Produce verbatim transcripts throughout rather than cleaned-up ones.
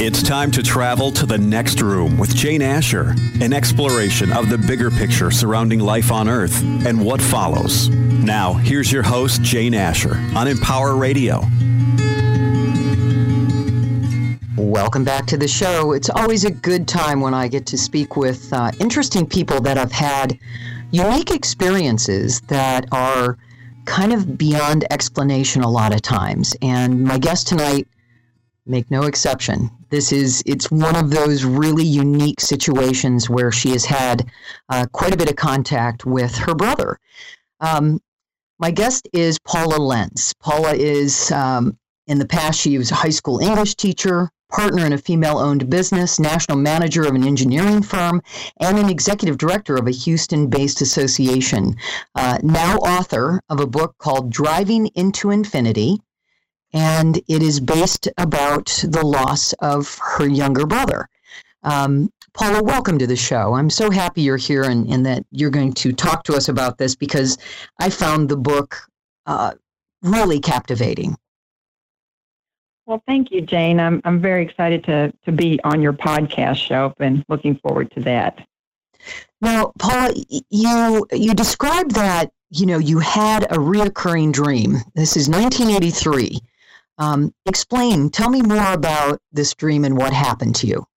It's time to travel to the next room with Jane Asher, an exploration of the bigger picture surrounding life on Earth and what follows. Now, here's your host, Jane Asher, on Empower Radio. Welcome back to the show. It's always a good time when I get to speak with uh, interesting people that have had unique experiences that are kind of beyond explanation a lot of times. And my guest tonight, make no exception. This is, it's one of those really unique situations where she has had uh, quite a bit of contact with her brother. Um, my guest is Paula Lenz. Paula is, um, in the past, she was a high school English teacher, partner in a female-owned business, national manager of an engineering firm, and an executive director of a Houston-based association. Uh, now author of a book called Driving into Infinity, and it is based about the loss of her younger brother. Um, Paula, welcome to the show. I'm so happy you're here and, and that you're going to talk to us about this because I found the book uh, really captivating. Well, thank you, Jane. I'm I'm very excited to to be on your podcast show and looking forward to that. Now, Paula, you you described that, you know, you had a reoccurring dream. This is nineteen eighty-three. Um, explain, tell me more about this dream and what happened to you.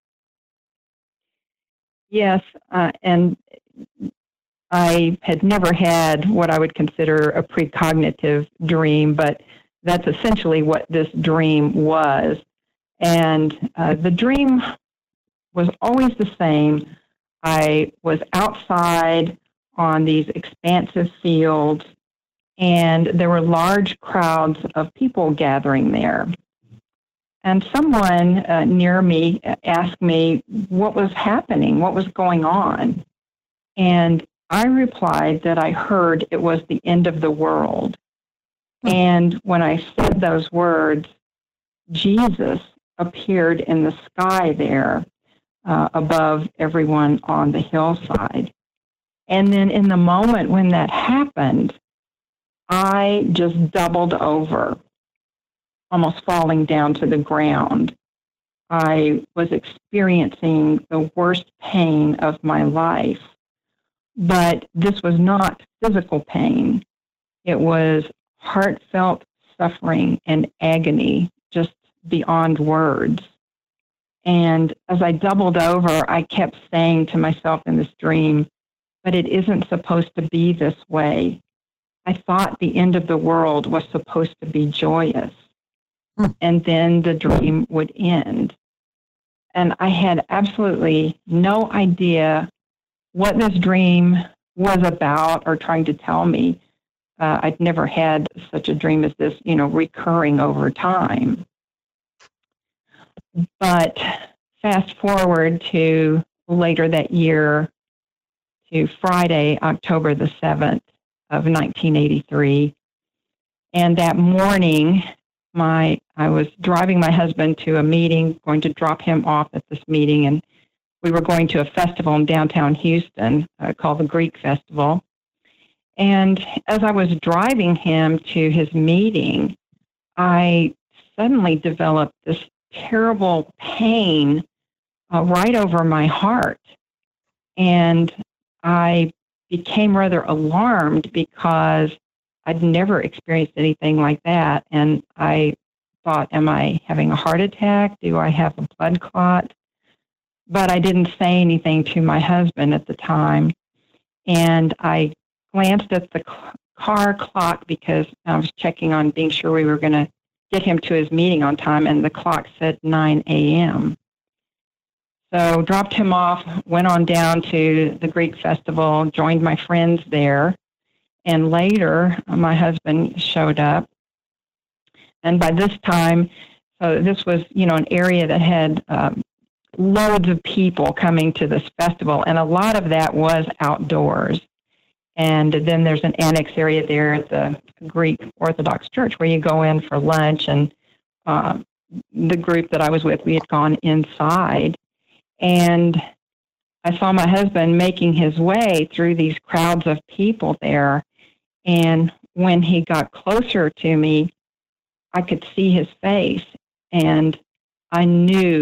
Yes, uh, and I had never had what I would consider a precognitive dream, but that's essentially what this dream was. And uh, the dream was always the same. I was outside on these expansive fields, and there were large crowds of people gathering there. And someone uh, near me asked me what was happening, what was going on. And I replied that I heard it was the end of the world. And when I said those words, Jesus appeared in the sky there uh, above everyone on the hillside. And then in the moment when that happened, I just doubled over, almost falling down to the ground. I was experiencing the worst pain of my life, but this was not physical pain. It was heartfelt suffering and agony, just beyond words. And as I doubled over, I kept saying to myself in this dream, but it isn't supposed to be this way. I thought the end of the world was supposed to be joyous. Hmm. And then the dream would end. And I had absolutely no idea what this dream was about or trying to tell me. Uh, I'd never had such a dream as this, you know, recurring over time. But fast forward to later that year, to Friday, October the seventh of nineteen eighty-three. And that morning, my I was driving my husband to a meeting, going to drop him off at this meeting, and we were going to a festival in downtown Houston uh, called the Greek Festival. And as I was driving him to his meeting, I suddenly developed this terrible pain uh, right over my heart. And I became rather alarmed because I'd never experienced anything like that. And I thought, am I having a heart attack? Do I have a blood clot? But I didn't say anything to my husband at the time. And I glanced at the car clock because I was checking on being sure we were going to get him to his meeting on time, and the clock said nine a.m. So dropped him off, went on down to the Greek Festival, joined my friends there, and later my husband showed up. And by this time, so this was, you know, an area that had um, loads of people coming to this festival, and a lot of that was outdoors. And then there's an annex area there at the Greek Orthodox Church where you go in for lunch. And uh, the group that I was with, we had gone inside. And I saw my husband making his way through these crowds of people there. And when he got closer to me, I could see his face. And I knew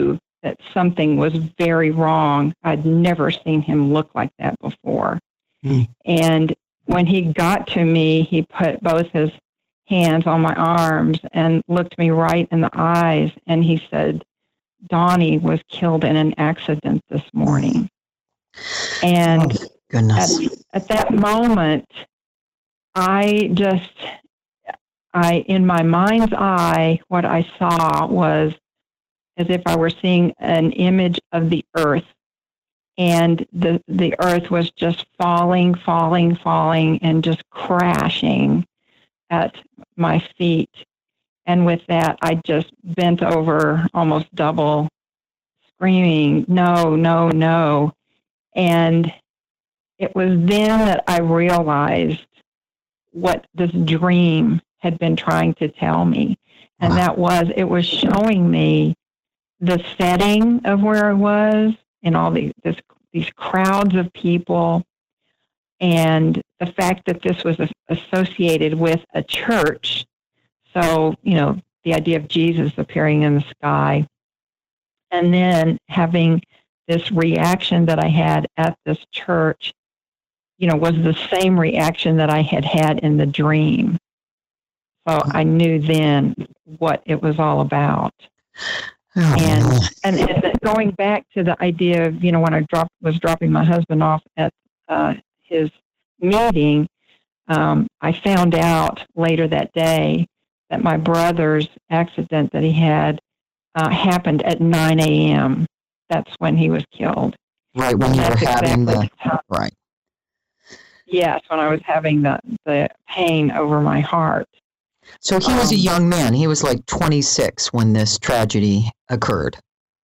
that something was very wrong. I'd never seen him look like that before. Mm. And when he got to me, he put both his hands on my arms and looked me right in the eyes, and he said, Donnie was killed in an accident this morning. And oh, goodness. At, at that moment, I just, I, in my mind's eye, what I saw was as if I were seeing an image of the earth, and the, the earth was just falling, falling, falling, and just crashing at my feet. And with that, I just bent over almost double, screaming, no, no, no. And it was then that I realized what this dream had been trying to tell me. And wow. that was, it was showing me the setting of where I was and all these, this, these crowds of people, and the fact that this was associated with a church. So, you know, the idea of Jesus appearing in the sky, and then having this reaction that I had at this church, you know, was the same reaction that I had had in the dream. So I knew then what it was all about. Oh, and, and and going back to the idea of, you know, when I dropped was dropping my husband off at uh, his meeting, um, I found out later that day that my brother's accident that he had uh, happened at nine a.m. That's when he was killed. Right, when you were having the, the right. Yes, when I was having the, the pain over my heart. So he was um, a young man. He was like twenty-six when this tragedy occurred.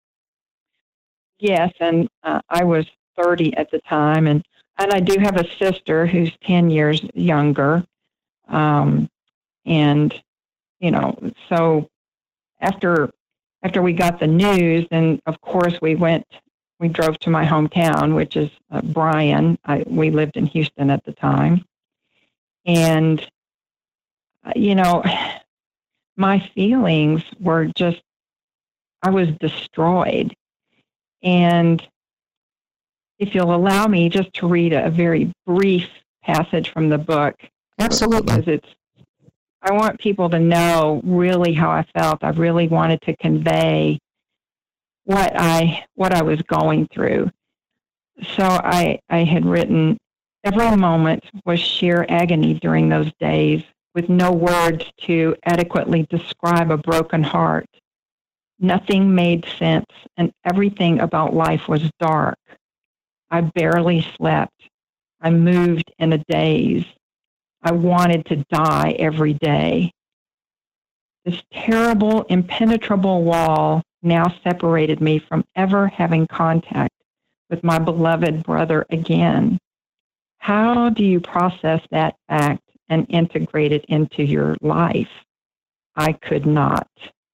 Yes, and uh, I was thirty at the time, and, and I do have a sister who's ten years younger. Um, and, you know, so after after we got the news, and of course we went, we drove to my hometown, which is uh, Bryan. I, we lived in Houston at the time. And you know, my feelings were just, I was destroyed. And if you'll allow me just to read a, a very brief passage from the book. Absolutely. Because it's, I want people to know really how I felt. I really wanted to convey what I, what I was going through. So I, I had written, every moment was sheer agony during those days, with no words to adequately describe a broken heart. Nothing made sense, and everything about life was dark. I barely slept. I moved in a daze. I wanted to die every day. This terrible, impenetrable wall now separated me from ever having contact with my beloved brother again. How do you process that fact and integrate it into your life? I could not.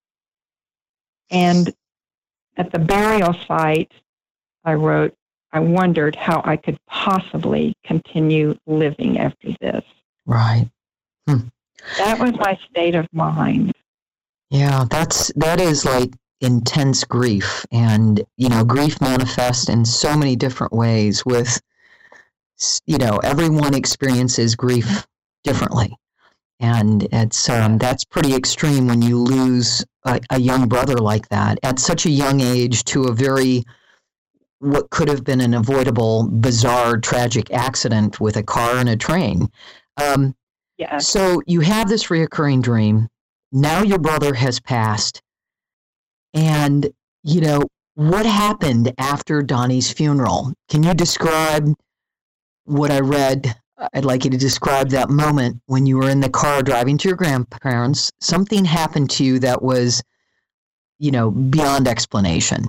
And at the burial site, I wrote, I wondered how I could possibly continue living after this. Right. Hmm. That was my state of mind. Yeah, that's, that is like intense grief. And, you know, grief manifests in so many different ways with, you know, everyone experiences grief differently. And it's um, that's pretty extreme when you lose a, a young brother like that at such a young age to a very, what could have been an avoidable, bizarre, tragic accident with a car and a train. Um, yeah. So you have this reoccurring dream. Now your brother has passed. And, you know, what happened after Donnie's funeral? Can you describe what I read? I'd like you to describe that moment when you were in the car driving to your grandparents. Something happened to you that was, you know, beyond explanation.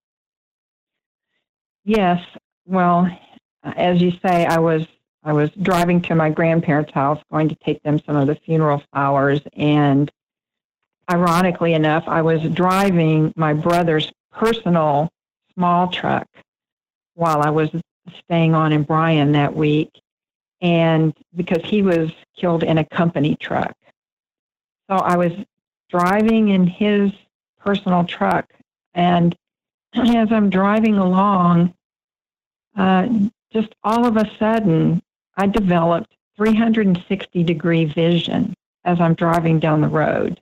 Yes. Well, as you say, I was I was driving to my grandparents' house, going to take them some of the funeral flowers, and ironically enough, I was driving my brother's personal small truck while I was staying on in Bryan that week. And because he was killed in a company truck. So I was driving in his personal truck, and as I'm driving along, uh, just all of a sudden, I developed three hundred sixty degree vision as I'm driving down the road.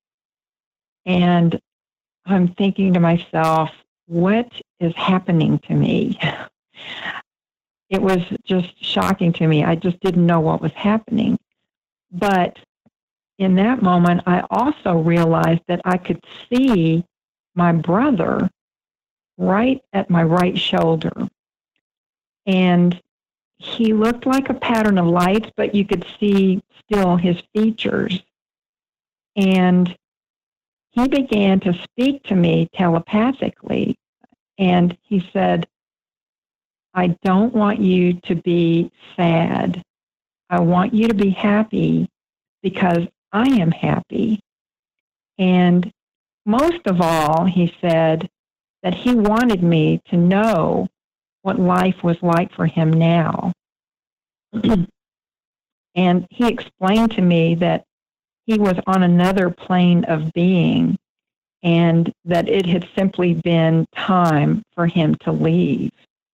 And I'm thinking to myself, what is happening to me? It was just shocking to me. I just didn't know what was happening. But in that moment, I also realized that I could see my brother right at my right shoulder. And he looked like a pattern of lights, but you could see still his features. And he began to speak to me telepathically. And he said, I don't want you to be sad. I want you to be happy because I am happy. And most of all, he said that he wanted me to know what life was like for him now. And he explained to me that he was on another plane of being and that it had simply been time for him to leave.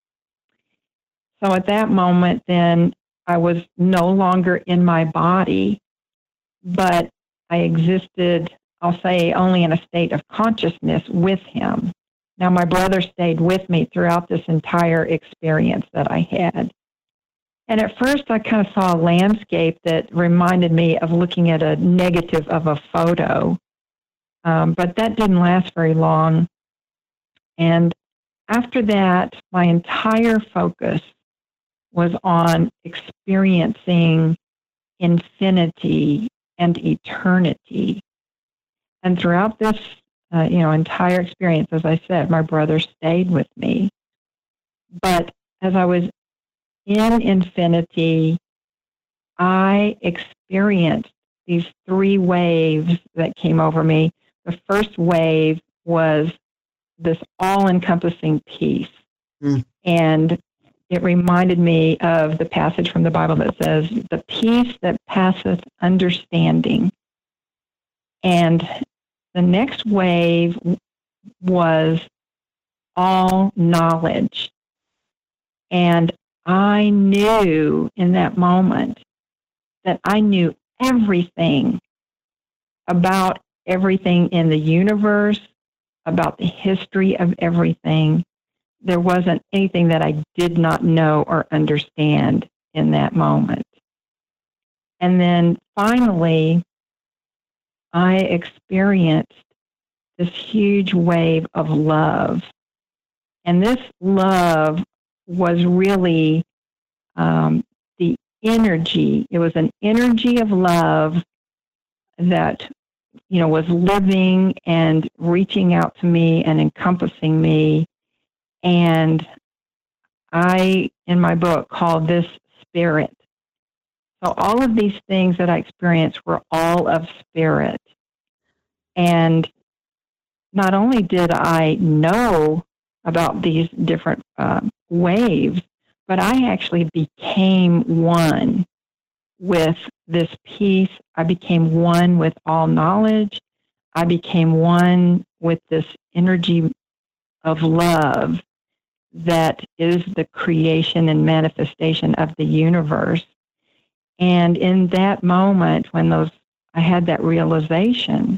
So at that moment, then, I was no longer in my body, but I existed, I'll say, only in a state of consciousness with him. Now, my brother stayed with me throughout this entire experience that I had. And at first, I kind of saw a landscape that reminded me of looking at a negative of a photo, um, but that didn't last very long. And after that, my entire focus was on experiencing infinity and eternity. And throughout this, uh, you know, entire experience, as I said, my brother stayed with me. But as I was in infinity, I experienced these three waves that came over me. The first wave was this all-encompassing peace. Mm. And it reminded me of the passage from the Bible that says, the peace that passeth understanding. And the next wave was all knowledge. And I knew in that moment that I knew everything about everything in the universe, about the history of everything. There wasn't anything that I did not know or understand in that moment. And then finally, I experienced this huge wave of love. And this love was really um, the energy. It was an energy of love that, you know, was living and reaching out to me and encompassing me. And I, in my book, called this spirit. So all of these things that I experienced were all of spirit. And not only did I know about these different uh, waves, but I actually became one with this peace. I became one with all knowledge. I became one with this energy of love that is the creation and manifestation of the universe. And in that moment, when those I had that realization,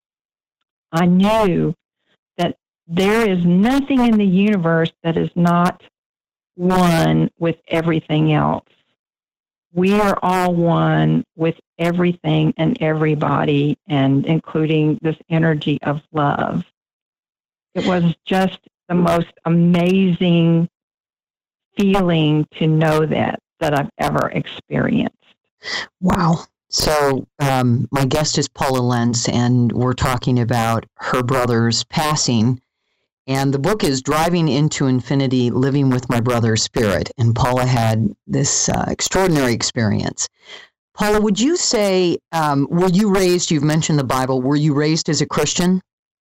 I knew that there is nothing in the universe that is not one with everything else. We are all one with everything and everybody, and including this energy of love. It was just the most amazing feeling to know that, that I've ever experienced. Wow. So um, my guest is Paula Lentz, and we're talking about her brother's passing. And the book is Driving into Infinity, Living with My Brother's Spirit. And Paula had this uh, extraordinary experience. Paula, would you say, um, were you raised, you've mentioned the Bible, were you raised as a Christian?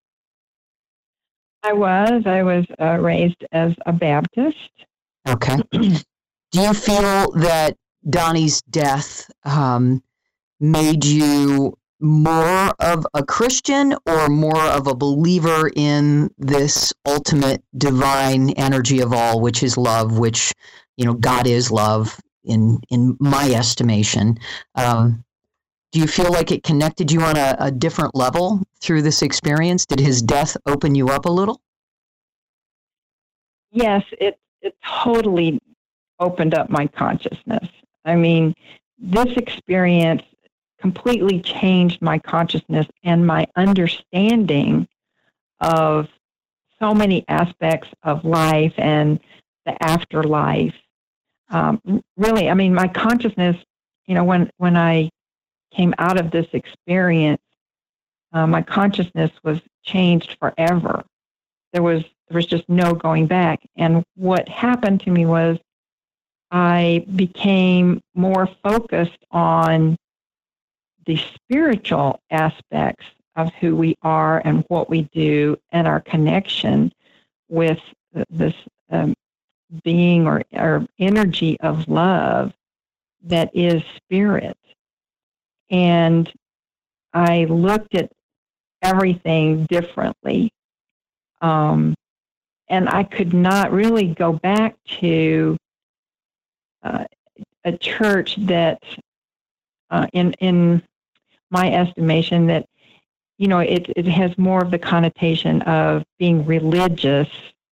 I was. I was uh, raised as a Baptist. Okay. Do you feel that Donnie's death um, made you more of a Christian or more of a believer in this ultimate divine energy of all, which is love, which, you know, God is love in, in my estimation. Um, do you feel like it connected you on a, a different level through this experience? Did his death open you up a little? Yes, it, it totally opened up my consciousness. I mean, this experience completely changed my consciousness and my understanding of so many aspects of life and the afterlife. Um, really, I mean, my consciousness, you know, when, when I came out of this experience, uh, my consciousness was changed forever. There was, there was just no going back. And what happened to me was I became more focused on the spiritual aspects of who we are and what we do and our connection with this um, being or, or energy of love that is spirit. And I looked at everything differently. Um, and I could not really go back to uh, a church that, uh, in in my estimation, that, you know, it, it has more of the connotation of being religious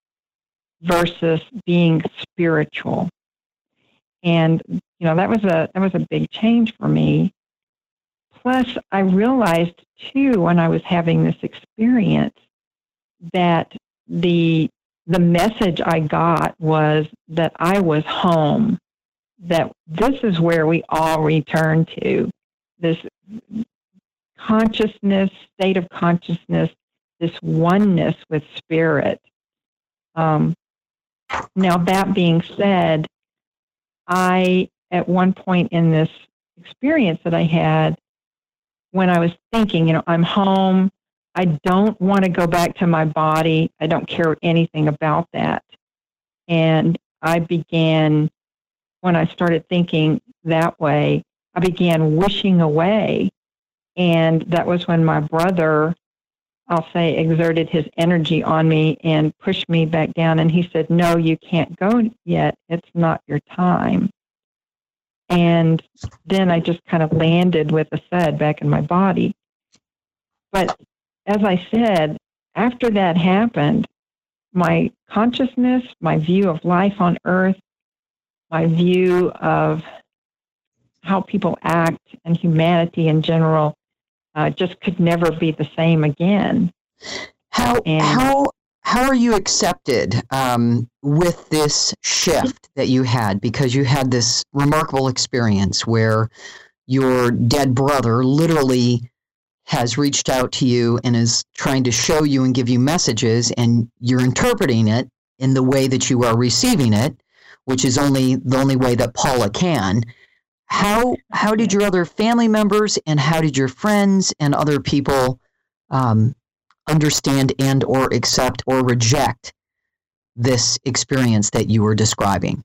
versus being spiritual. And, you know, that was a that was a big change for me. Plus, I realized, too, when I was having this experience, that the the message I got was that I was home, that this is where we all return to, this consciousness, state of consciousness, this oneness with spirit. Um, now, that being said, I, at one point in this experience that I had, when I was thinking, you know, I'm home, I don't want to go back to my body, I don't care anything about that. And I began, when I started thinking that way, I began wishing away. And that was when my brother, I'll say, exerted his energy on me and pushed me back down. And he said, no, you can't go yet. It's not your time. And then I just kind of landed with a thud back in my body. But as I said, after that happened, my consciousness, my view of life on earth, my view of how people act and humanity in general, uh, just could never be the same again. How and, how how are you accepted um, with this shift that you had? Because you had this remarkable experience where your dead brother literally has reached out to you and is trying to show you and give you messages, and you're interpreting it in the way that you are receiving it, which is only the only way that Paula can. How how did your other family members and how did your friends and other people um, understand and or accept or reject this experience that you were describing?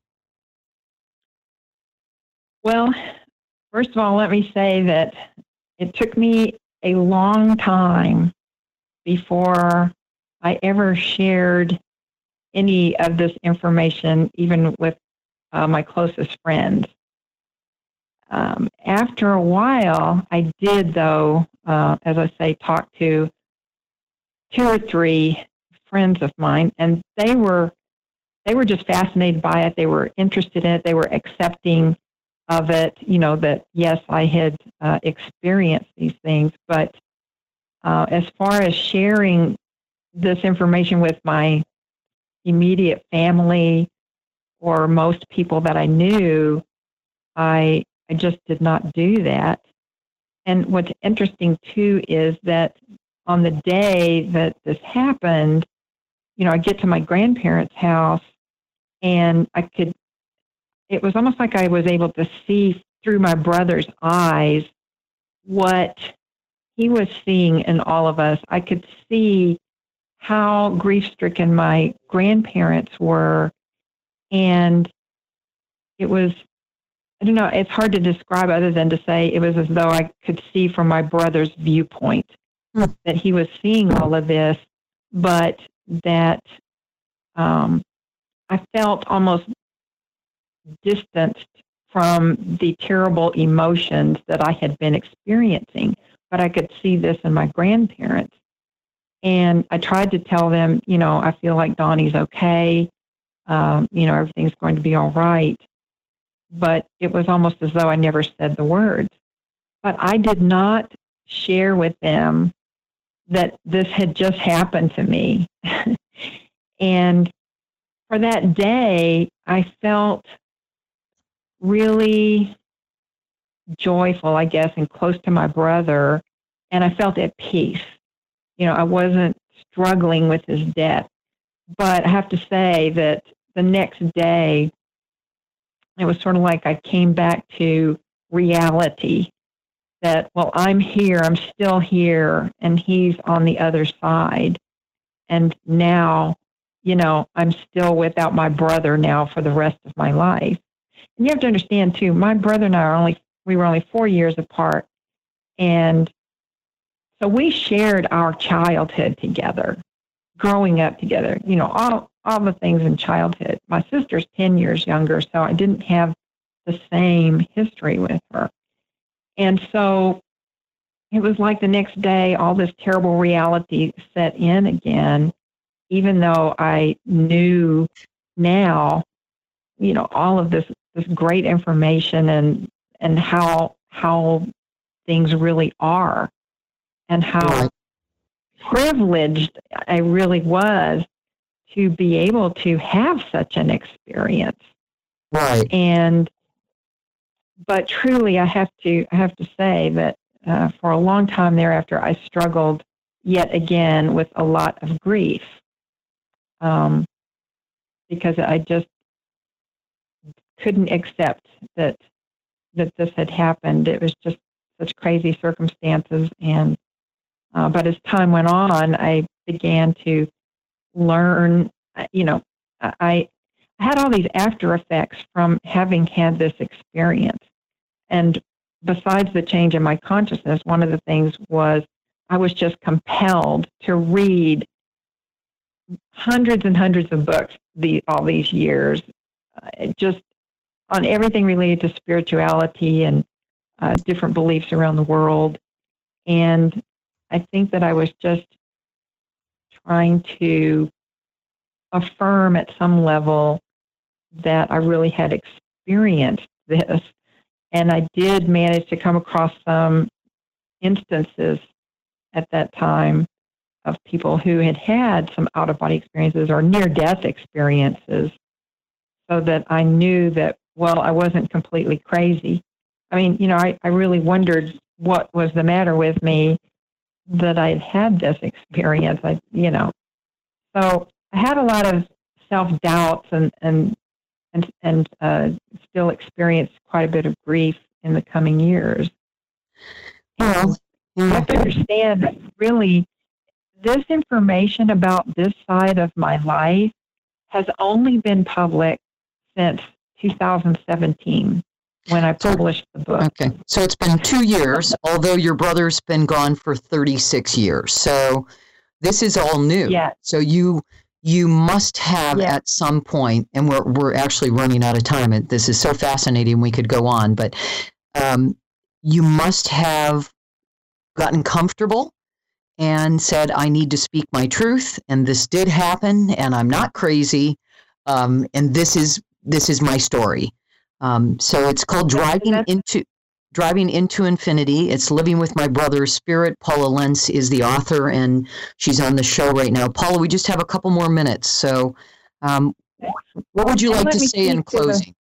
Well, first of all, let me say that it took me a long time before I ever shared any of this information, even with uh, my closest friends. Um, after a while, I did, though, uh, as I say, talk to two or three friends of mine, and they were they were just fascinated by it. They were interested in it. They were accepting of it. You know that yes, I had uh, experienced these things, but uh, as far as sharing this information with my immediate family or most people that I knew, I I just did not do that. And what's interesting, too, is that on the day that this happened, you know, I get to my grandparents' house, and I could, it was almost like I was able to see through my brother's eyes what he was seeing in all of us. I could see how grief-stricken my grandparents were, and it was I don't know, it's hard to describe other than to say it was as though I could see from my brother's viewpoint Hmm. that he was seeing all of this, but that um, I felt almost distanced from the terrible emotions that I had been experiencing. But I could see this in my grandparents. And I tried to tell them, you know, I feel like Donnie's okay. Um, you know, everything's going to be all right. But it was almost as though I never said the words. But I did not share with them that this had just happened to me. And for that day, I felt really joyful, I guess, and close to my brother. And I felt at peace. You know, I wasn't struggling with his death. But I have to say that the next day, it was sort of like I came back to reality that, well, I'm here, I'm still here, and he's on the other side. And now, you know, I'm still without my brother now for the rest of my life. And you have to understand, too, my brother and I are only, we were only four years apart. And so we shared our childhood together, growing up together, you know, all, all the things in childhood. My sister's ten years younger, so I didn't have the same history with her. And so it was like the next day, all this terrible reality set in again, even though I knew now, you know, all of this, this great information and, and how, how things really are and how Right. privileged I really was to be able to have such an experience. Right. And, but truly, I have to, I have to say that uh, for a long time thereafter, I struggled yet again with a lot of grief, um, because I just couldn't accept that that this had happened. It was just such crazy circumstances, and uh, but as time went on, I began to learn. You know, I. I had all these after effects from having had this experience. And besides the change in my consciousness, one of the things was I was just compelled to read hundreds and hundreds of books the, all these years, uh, just on everything related to spirituality and uh, different beliefs around the world. And I think that I was just trying to affirm at some level that I really had experienced this. And I did manage to come across some instances at that time of people who had had some out-of-body experiences or near-death experiences, so that I knew that, well, I wasn't completely crazy. I mean, you know, I, I really wondered what was the matter with me that I'd had this experience, I, you know. So I had a lot of self-doubts and, and and and uh, still experienced quite a bit of grief in the coming years. Well, You have to understand that really this information about this side of my life has only been public since two thousand seventeen when I published the book. okay. So it's been two years, although your brother's been gone for thirty-six years. So this is all new. Yeah. So you you must have Yeah. at some point, and we're we're actually running out of time. And this is so fascinating. We could go on, but um, you must have gotten comfortable and said, I need to speak my truth, and this did happen, and I'm not crazy, um, and this is this is my story. Um, so it's called Driving That's- into Driving into Infinity. It's Living with My Brother's Spirit. Paula Lentz is the author, and she's on the show right now. Paula, we just have a couple more minutes, so um, what would you And like let to me say in speak to the- closing?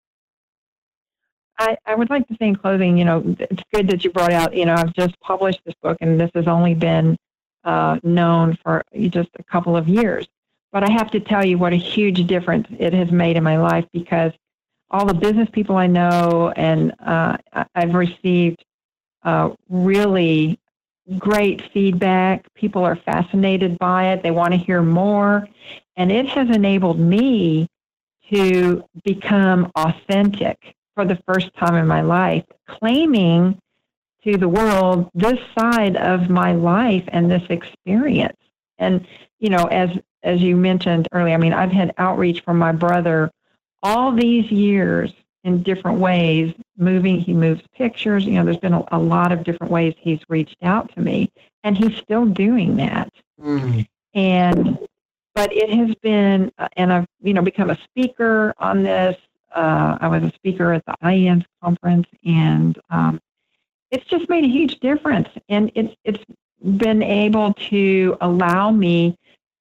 I, I would like to say in closing, you know, it's good that you brought out, you know, I've just published this book, and this has only been uh, known for just a couple of years. But I have to tell you what a huge difference it has made in my life, because all the business people I know, and uh, I- I've received uh, really great feedback. People are fascinated by it. They want to hear more. And it has enabled me to become authentic for the first time in my life, claiming to the world this side of my life and this experience. And, you know, as as you mentioned earlier, I mean, I've had outreach from my brother all these years in different ways, moving, he moves pictures, you know, there's been a, a lot of different ways he's reached out to me, and he's still doing that. Mm-hmm. And, but it has been, uh, and I've, you know, become a speaker on this. Uh, I was a speaker at the I A N S conference, and um, it's just made a huge difference. And it's it's been able to allow me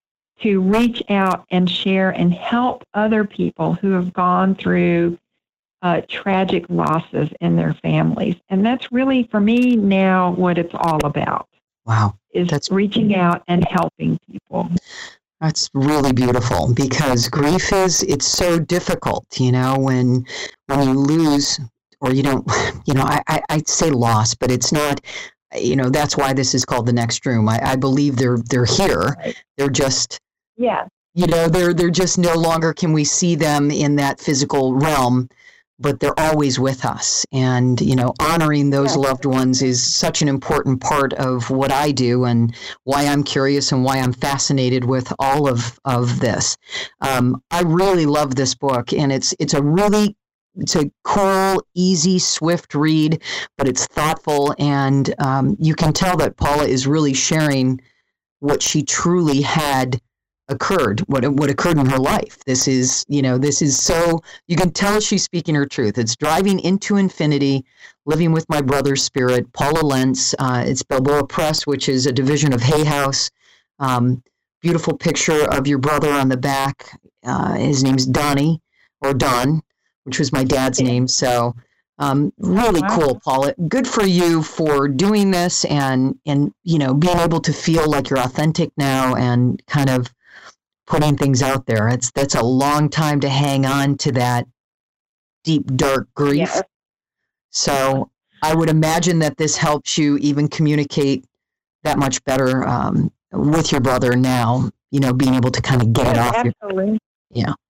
to reach out and share and help other people who have gone through uh, tragic losses in their families. And that's really, for me now, what it's all about. Wow. Is that's reaching out and helping people. That's really beautiful, because grief is, it's so difficult, you know, when when you lose, or you don't, you know, I, I, I'd say loss, but it's not, you know, that's why this is called The Next Room. I, I believe they're they're here. Right. They're just, yeah, you know, they're they're just no longer can we see them in that physical realm, but they're always with us. And, you know, honoring those yeah. loved ones is such an important part of what I do, and why I'm curious and why I'm fascinated with all of, of this. Um, I really love this book, and it's it's a really It's a cool, easy, swift read, but it's thoughtful, and um, you can tell that Paula is really sharing what she truly had occurred, what what occurred in her life. This is, you know, this is so, you can tell she's speaking her truth. It's Driving into Infinity, Living with My Brother's Spirit, Paula Lentz. Uh, it's Balboa Press, which is a division of Hay House. Um, beautiful picture of your brother on the back. Uh, his name's Donnie, or Don, which was my dad's name. So um, really wow. cool, Paula. Good for you for doing this, and, and, you know, being able to feel like you're authentic now and kind of putting things out there. It's, that's a long time to hang on to that deep, dark grief. Yeah. So I would imagine that this helps you even communicate that much better um, with your brother now, you know, being able to kind of get yes, it off. Absolutely. Your, yeah.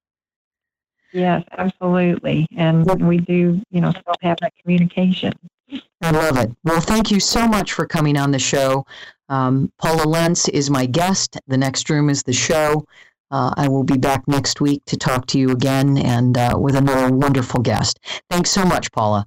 Yes, absolutely. And we do, you know, still have that communication. I love it. Well, thank you so much for coming on the show. Um, Paula Lentz is my guest. The Next Room is the show. Uh, I will be back next week to talk to you again, and uh, with another wonderful guest. Thanks so much, Paula.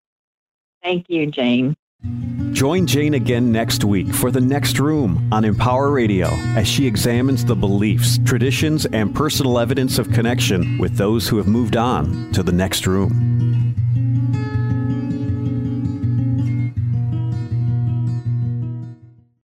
Thank you, Jane. Join Jane again next week for The Next Room on Empower Radio, as she examines the beliefs, traditions, and personal evidence of connection with those who have moved on to the next room.